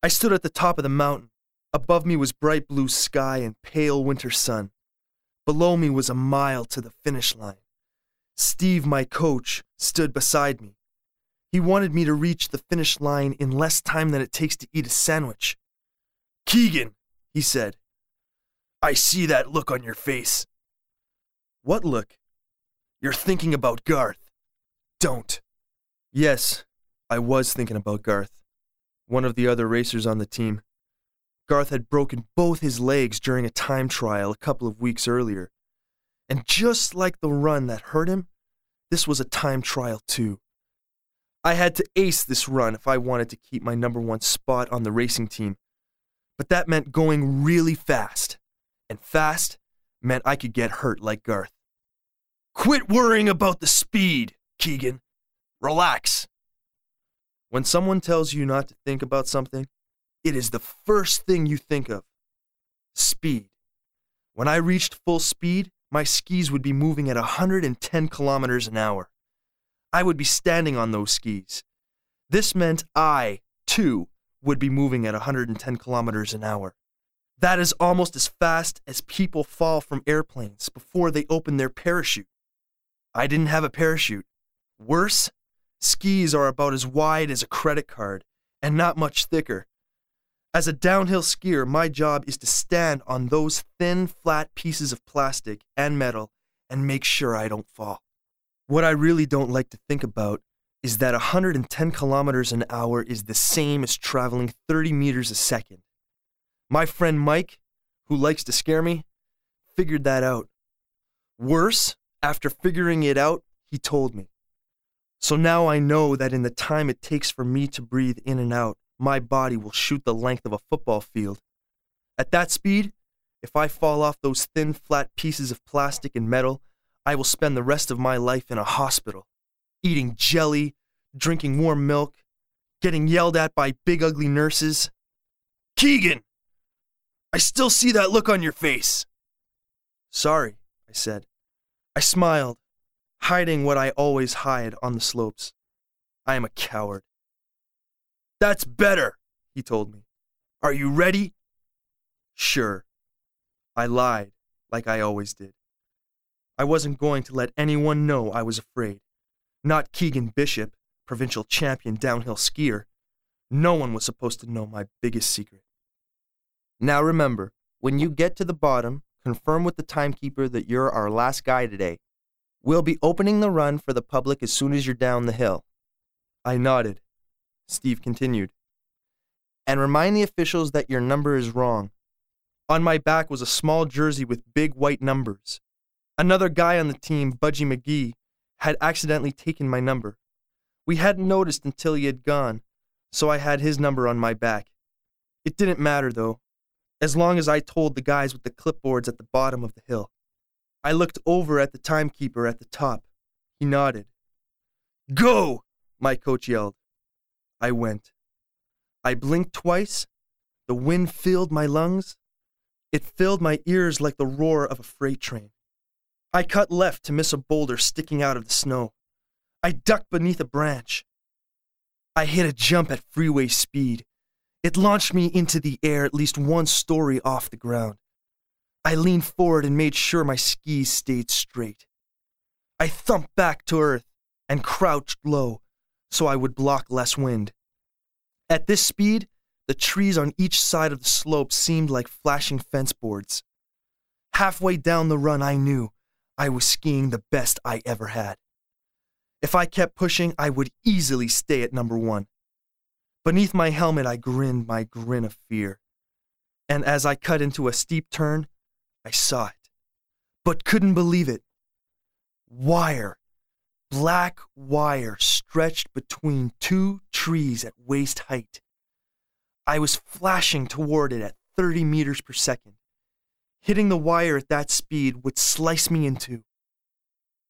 I stood at the top of the mountain. Above me was bright blue sky and pale winter sun. Below me was a mile to the finish line. Steve, my coach, stood beside me. He wanted me to reach the finish line in less time than it takes to eat a sandwich. "Keegan," he said, "I see that look on your face." "What look?" "You're thinking about Garth. Don't." Yes, I was thinking about Garth, one of the other racers on the team. Garth had broken both his legs during a time trial a couple of weeks earlier. And just like the run that hurt him, this was a time trial too. I had to ace this run if I wanted to keep my #1 spot on the racing team. But that meant going really fast. And fast meant I could get hurt like Garth. "Quit worrying about the speed, Keegan. Relax." When someone tells you not to think about something, it is the first thing you think of. Speed. When I reached full speed, my skis would be moving at 110 kilometers an hour. I would be standing on those skis. This meant I, too, would be moving at 110 kilometers an hour. That is almost as fast as people fall from airplanes before they open their parachute. I didn't have a parachute. Worse, skis are about as wide as a credit card and not much thicker. As a downhill skier, my job is to stand on those thin, flat pieces of plastic and metal and make sure I don't fall. What I really don't like to think about is that 110 kilometers an hour is the same as traveling 30 meters a second. My friend Mike, who likes to scare me, figured that out. Worse, after figuring it out, he told me. So now I know that in the time it takes for me to breathe in and out, my body will shoot the length of a football field. At that speed, if I fall off those thin, flat pieces of plastic and metal, I will spend the rest of my life in a hospital, eating jelly, drinking warm milk, getting yelled at by big ugly nurses. "Keegan, I still see that look on your face." "Sorry," I said. I smiled, hiding what I always hide on the slopes. I am a coward. "That's better," he told me. "Are you ready?" Sure. I lied, like I always did. I wasn't going to let anyone know I was afraid. Not Keegan Bishop, provincial champion downhill skier. No one was supposed to know my biggest secret. "Now remember, when you get to the bottom, confirm with the timekeeper that you're our last guy today. We'll be opening the run for the public as soon as you're down the hill." I nodded. Steve continued. "And remind the officials that your number is wrong." On my back was a small jersey with big white numbers. Another guy on the team, Budgie McGee, had accidentally taken my number. We hadn't noticed until he had gone, so I had his number on my back. It didn't matter, though, as long as I told the guys with the clipboards at the bottom of the hill. I looked over at the timekeeper at the top. He nodded. "Go!" my coach yelled. I went. I blinked twice. The wind filled my lungs. It filled my ears like the roar of a freight train. I cut left to miss a boulder sticking out of the snow. I ducked beneath a branch. I hit a jump at freeway speed. It launched me into the air at least one story off the ground. I leaned forward and made sure my skis stayed straight. I thumped back to earth and crouched low so I would block less wind. At this speed, the trees on each side of the slope seemed like flashing fence boards. Halfway down the run, I knew I was skiing the best I ever had. If I kept pushing, I would easily stay at number 1. Beneath my helmet, I grinned my grin of fear. And as I cut into a steep turn, I saw it, but couldn't believe it. Wire, black wire stretched between 2 trees at waist height. I was flashing toward it at 30 meters per second. Hitting the wire at that speed would slice me in two.